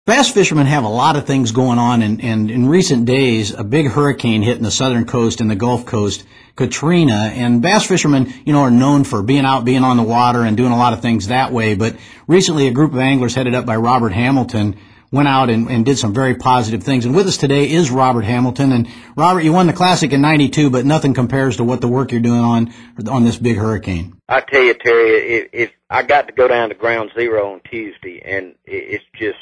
Bass fishermen have a lot of things going on, and in recent days, a big hurricane hit in the southern coast and the Gulf Coast, Katrina, and bass fishermen, are known for being out, being on the water, and doing a lot of things that way. But recently, a group of anglers headed up by Robert Hamilton went out and did some very positive things. And with us today is Robert Hamilton. And Robert, you won the Classic in '92, but nothing compares to what the work you're doing on this big hurricane. I tell you, Terry, if I got to go down to Ground Zero on Tuesday, and it's just,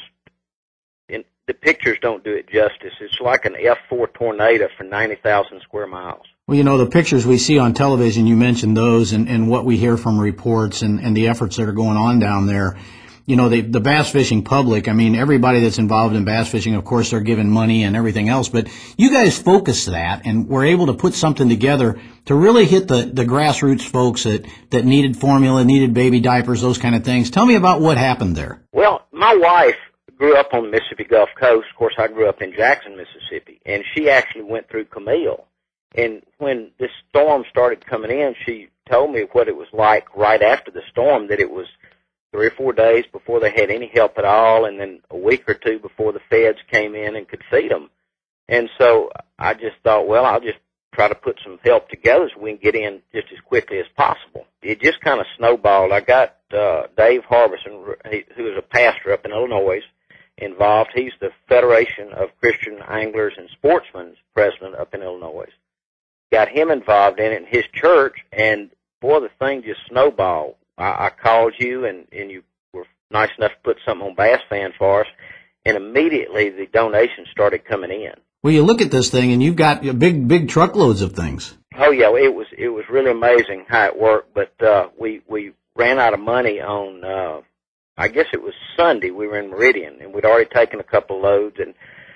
the pictures don't do it justice. It's like an F4 tornado for 90,000 square miles. Well, the pictures we see on television, you mentioned those, and what we hear from reports and the efforts that are going on down there. The bass fishing public, everybody that's involved in bass fishing, of course, they're giving money and everything else, but you guys focus that and were able to put something together to really hit the grassroots folks that needed formula, needed baby diapers, those kind of things. Tell me about what happened there. Well, my wife grew up on the Mississippi Gulf Coast. Of course, I grew up in Jackson, Mississippi, and she actually went through Camille. And when this storm started coming in, she told me what it was like right after the storm, that it was 3 or 4 days before they had any help at all, and then a week or two before the feds came in and could feed them. And so I just thought, well, I'll just try to put some help together so we can get in just as quickly as possible. It just kind of snowballed. I got Dave Harbison, who is a pastor up in Illinois, involved. He's the Federation of Christian Anglers and Sportsmen's president up in Illinois. Got him involved in it in his church, and boy, the thing just snowballed. I called you, and you were nice enough to put something on Bass Fan for us, and immediately the donations started coming in. Well, you look at this thing, and you've got big truckloads of things. Oh yeah, it was really amazing how it worked. But we ran out of money on I guess it was Sunday. We were in Meridian, and we'd already taken a couple of loads, and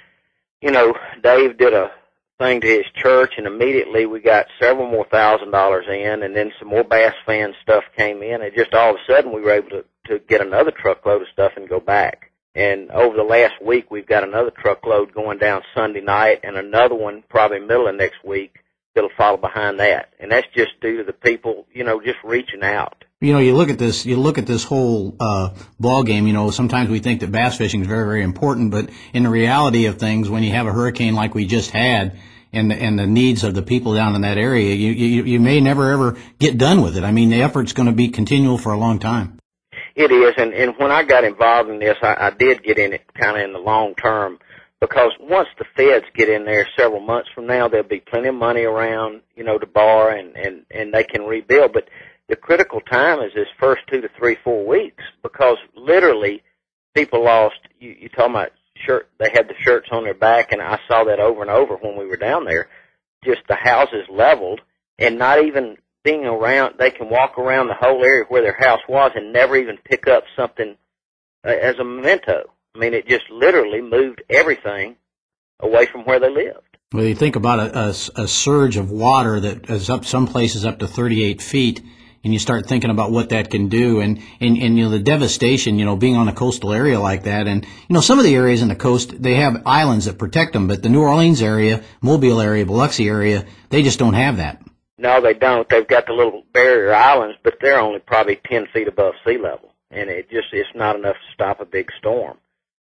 Dave did a thing to his church, and immediately we got several more $1,000s in, and then some more Bass Fan stuff came in, and just all of a sudden we were able to get another truckload of stuff and go back. And over the last week, we've got another truckload going down Sunday night, and another one probably middle of next week that'll follow behind that. And that's just due to the people, just reaching out. You look at this whole ball game. Sometimes we think that bass fishing is very, very important, but in the reality of things, when you have a hurricane like we just had, and the needs of the people down in that area, you may never ever get done with it. The effort's going to be continual for a long time. It is, and when I got involved in this, I did get in it kind of in the long term, because once the feds get in there several months from now, there'll be plenty of money around, to borrow, and they can rebuild. But the critical time is this first 2 to 3, 4 weeks, because literally people lost, you talking about they had the shirts on their back, and I saw that over and over when we were down there, just the houses leveled, and not even being around, they can walk around the whole area where their house was and never even pick up something as a memento. It just literally moved everything away from where they lived. Well, you think about a surge of water that is up some places up to 38 feet, and you start thinking about what that can do, and the devastation, being on a coastal area like that. And, some of the areas in the coast, they have islands that protect them, but the New Orleans area, Mobile area, Biloxi area, they just don't have that. No, they don't. They've got the little barrier islands, but they're only probably 10 feet above sea level, and it's not enough to stop a big storm.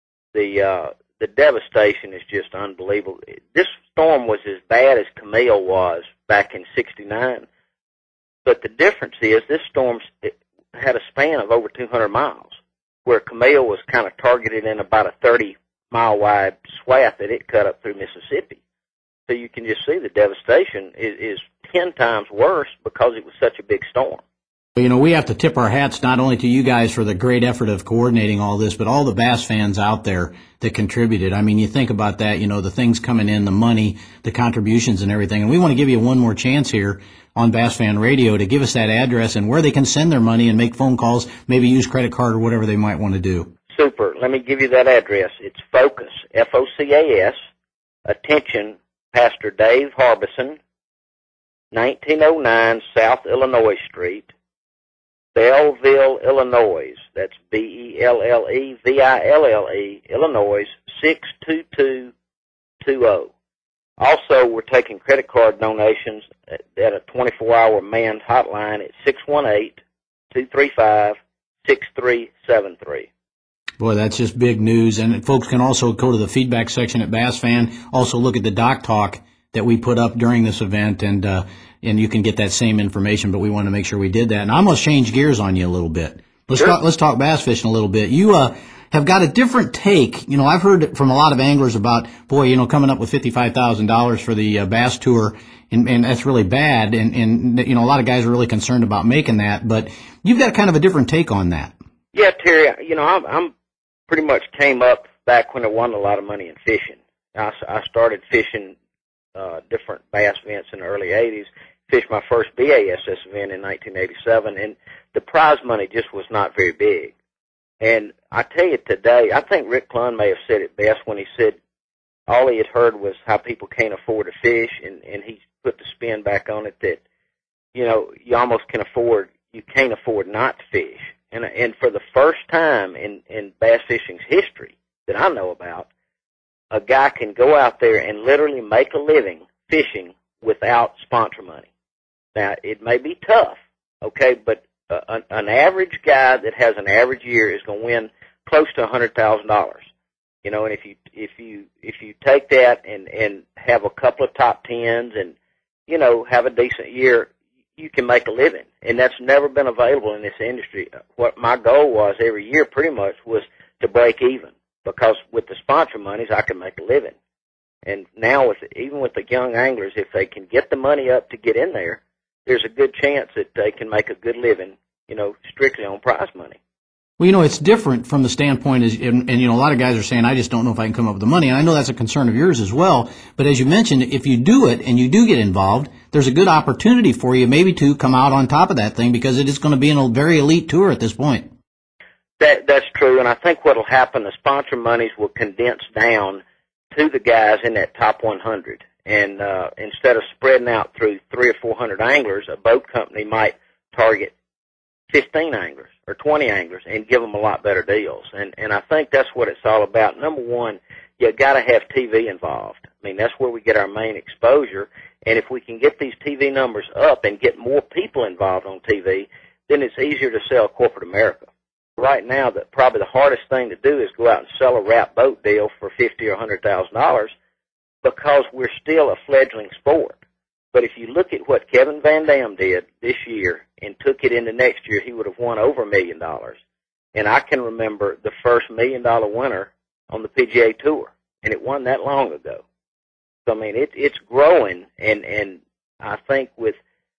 The devastation is just unbelievable. This storm was as bad as Camille was back in '69. But the difference is this storm had a span of over 200 miles, where Camille was kind of targeted in about a 30-mile wide swath that it cut up through Mississippi. So you can just see the devastation is 10 times worse because it was such a big storm. We have to tip our hats not only to you guys for the great effort of coordinating all this, but all the bass fans out there that contributed. You think about that, the things coming in, the money, the contributions and everything. And we want to give you one more chance here on Bass Fan Radio to give us that address and where they can send their money and make phone calls, maybe use credit card or whatever they might want to do. Super. Let me give you that address. It's Focus, F-O-C-A-S, attention, Pastor Dave Harbison, 1909 South Illinois Street, Belleville, Illinois. That's Belleville, Illinois, 62220. Also, we're taking credit card donations at a 24-hour manned hotline at 618-235-6373. Boy, that's just big news. And folks can also go to the feedback section at Bass Fan. Also look at the Doc Talk that we put up during this event, and you can get that same information. But we want to make sure we did that. And I'm going to change gears on you a little bit. Let's talk bass fishing a little bit. You have got a different take. You know, I've heard from a lot of anglers about, boy, you know, coming up with $55,000 for the bass tour, and that's really bad. And you know, a lot of guys are really concerned about making that. But you've got kind of a different take on that. Yeah, Terry. You know, I'm pretty much came up back when I won a lot of money in fishing. I started fishing different bass events in the early 80s, fished my first BASS event in 1987, and the prize money just was not very big. And I tell you today, I think Rick Clunn may have said it best when he said all he had heard was how people can't afford to fish, and he put the spin back on it that, you know, you can't afford not to fish. And for the first time in bass fishing's history that I know about, a guy can go out there and literally make a living fishing without sponsor money. Now, it may be tough, okay, but an average guy that has an average year is going to win close to $100,000. You know, and if you take that and have a couple of top tens and, you know, have a decent year, you can make a living. And that's never been available in this industry. What my goal was every year pretty much was to break even, because with the sponsor monies, I can make a living. And now, even with the young anglers, if they can get the money up to get in there, there's a good chance that they can make a good living, you know, strictly on prize money. Well, you know, it's different from the standpoint, and you know, a lot of guys are saying, I just don't know if I can come up with the money. And I know that's a concern of yours as well. But as you mentioned, if you do it and you do get involved, there's a good opportunity for you maybe to come out on top of that thing, because it is going to be a very elite tour at this point. That's true, and I think what will happen, the sponsor monies will condense down to the guys in that top 100. And instead of spreading out through 300 or 400 anglers, a boat company might target 15 anglers or 20 anglers and give them a lot better deals. And I think that's what it's all about. Number one, you got to have TV involved. I mean, that's where we get our main exposure. And if we can get these TV numbers up and get more people involved on TV, then it's easier to sell corporate America. Right now, probably the hardest thing to do is go out and sell a wrap boat deal for $50,000 or $100,000, because we're still a fledgling sport. But if you look at what Kevin Van Dam did this year and took it into next year, he would have won over $1 million. And I can remember the first $1 million winner on the PGA Tour, and it wasn't that long ago. So, I mean, it's growing, and I think with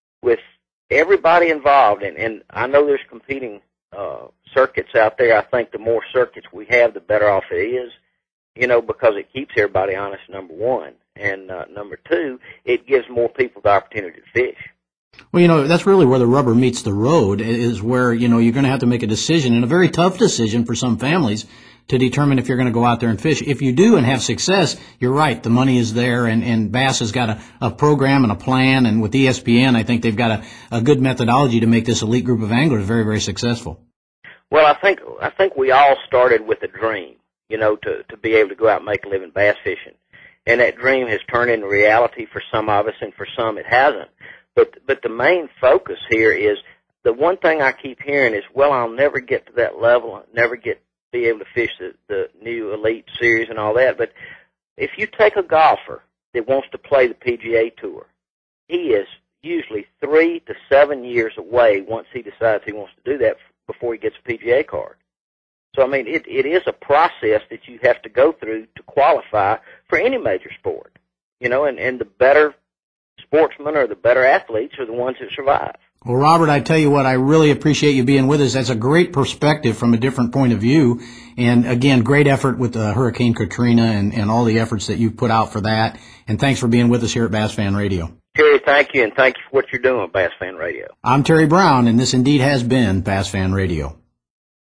everybody involved, and I know there's competing circuits out there. I think the more circuits we have, the better off it is, you know, because it keeps everybody honest, number one. And number two, it gives more people the opportunity to fish. Well, you know, that's really where the rubber meets the road, is where, you know, you're going to have to make a decision, and a very tough decision for some families, to determine if you're going to go out there and fish. If you do and have success, you're right, the money is there, and Bass has got a program and a plan, and with ESPN, I think they've got a good methodology to make this elite group of anglers very, very successful. Well, I think we all started with a dream, you know, to be able to go out and make a living bass fishing. And that dream has turned into reality for some of us, and for some it hasn't. But the main focus here is, the one thing I keep hearing is, well, I'll never get to that level, I'll never be able to fish the new Elite Series and all that. But if you take a golfer that wants to play the PGA Tour, he is usually 3 to 7 years away once he decides he wants to do that before he gets a PGA card. So, I mean, it is a process that you have to go through to qualify for any major sport, you know, and the better sportsmen or the better athletes are the ones that survive. Well, Robert, I tell you what, I really appreciate you being with us. That's a great perspective from a different point of view. And again, great effort with Hurricane Katrina and all the efforts that you've put out for that. And thanks for being with us here at Bass Fan Radio. Terry, thank you, and thank you for what you're doing with Bass Fan Radio. I'm Terry Brown, and this indeed has been Bass Fan Radio.